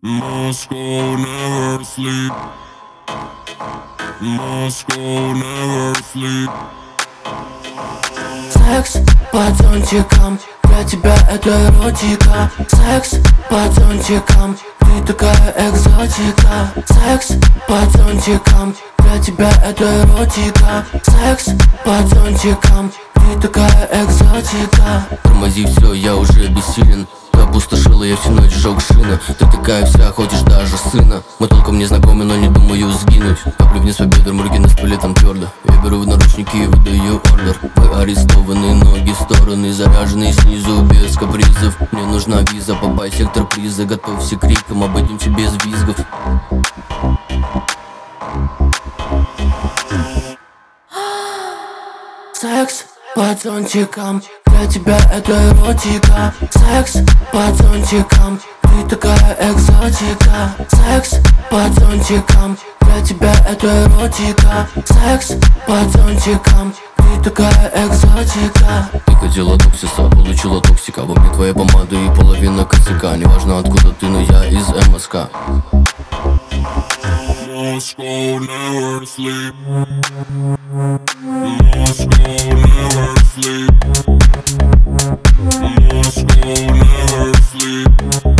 Moscow never sleep. Moscow never sleep. Секс по зонтикам, для тебя это эротика. Секс по зонтикам, ты такая экзотика. Секс по зонтикам, для тебя это эротика. Секс по зонтикам, ты такая экзотика. Тормози все, я уже бессилен. Ты опустошила, я всю ночь сжег шина. Ты такая вся, хочешь даже сына. Мы толком не знакомы, но не думаю сгинуть. Каплю вниз по бедрам, руки на столе, там твердо. Я беру в наручники и выдаю ордер. Вы арестованы, ноги в стороны, заряженные снизу, без капризов. Мне нужна виза, попай в сектор приза. Готовься к крикам, обойдемся без визгов. Секс по зонтикам, для тебя это эротика. Секс по зонтикам, ты такая экзотика. Секс по зонтикам, для тебя это эротика. Секс по зонтикам, ты такая экзотика. Ты хотела токсиса, получила токсика. Во мне твоя помада и половина косяка. Неважно откуда ты, но я из МСК. Moscow never sleep. Moscow never sleep. Moscow never sleep.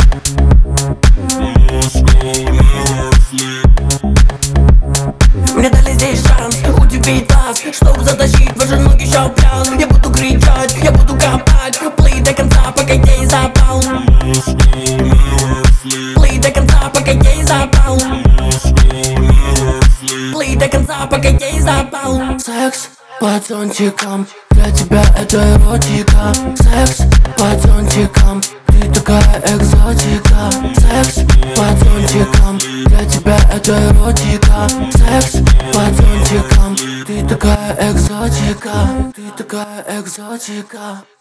Moscow never sleep. Мне дали здесь шанс удивить нас, чтобы затащить ваши ноги в пляс. Я буду кричать, я буду копать, плыть до конца, пока я не запал. Moscow never sleep. Плыть до конца, пока я не запал. Moscow never sleep. Плыть до конца, пока я не запал. Секс по зонтикам, для тебя это эротика. Секс по зонтикам, ты такая экзотика. Секс по зонтикам, для тебя это эротика. Секс по зонтикам, ты такая экзотика. Ты такая экзотика.